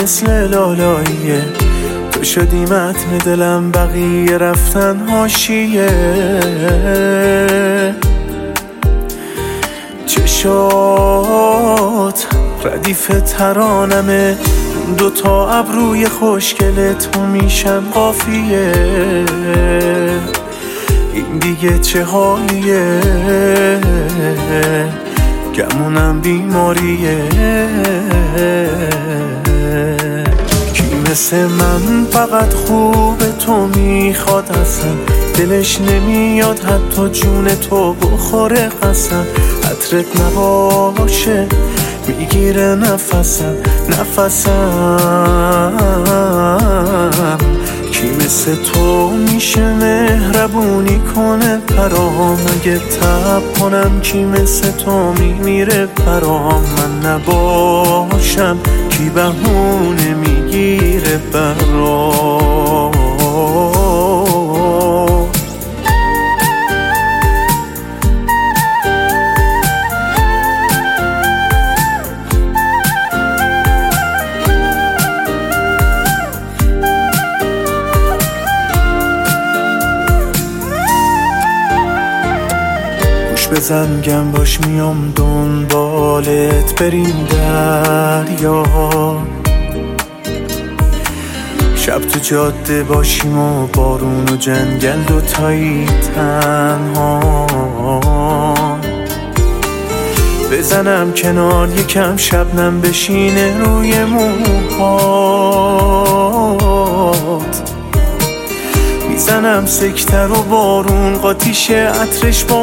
مثل لالاییه، تو شدی متن دلم، بقیه رفتن حاشیه. چشات ردیف ترانمه، دوتا ابروی خوشگل تو میشن قافیه. این دیگه چه حالیه، گمونم بیماریه. کی مثل من فقط خوب تو میخواد اصلا، دلش نمیاد حتی جون تو بخوره قسم. عطرت نباشه میگیره نفسم. کی مثل تو میشه مهربونی کنه برام، اگه تب کنم کی مثل تو میمیره برام. من نباشم کی بهونه میگیره برام. بزن گم باش میام دنبالت بریم دریا، شب تو جاده باشیم و بارون و جنگل دوتایی تنها. بزنم کنار یکم شبنم بشینه روی موهات، میزنم سکتر و بارون قاطیشه عطرش با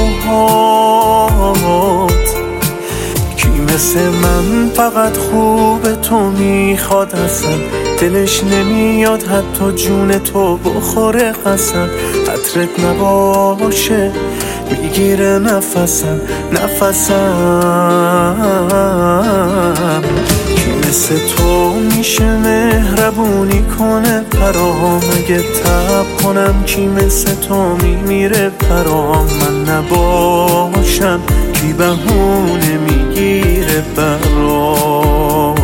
موهات. کی مثل من فقط خوب تو میخواد اصلا، دلش نمیاد حتی جون تو بخوره قسم. عطرت نباشه میگیره نفسم. کی مثل تو میشه مهربونی کنه برام، اگه تب کنم کی مثل تو میمیره برام. من نباشم کی بهونه میگیره برام.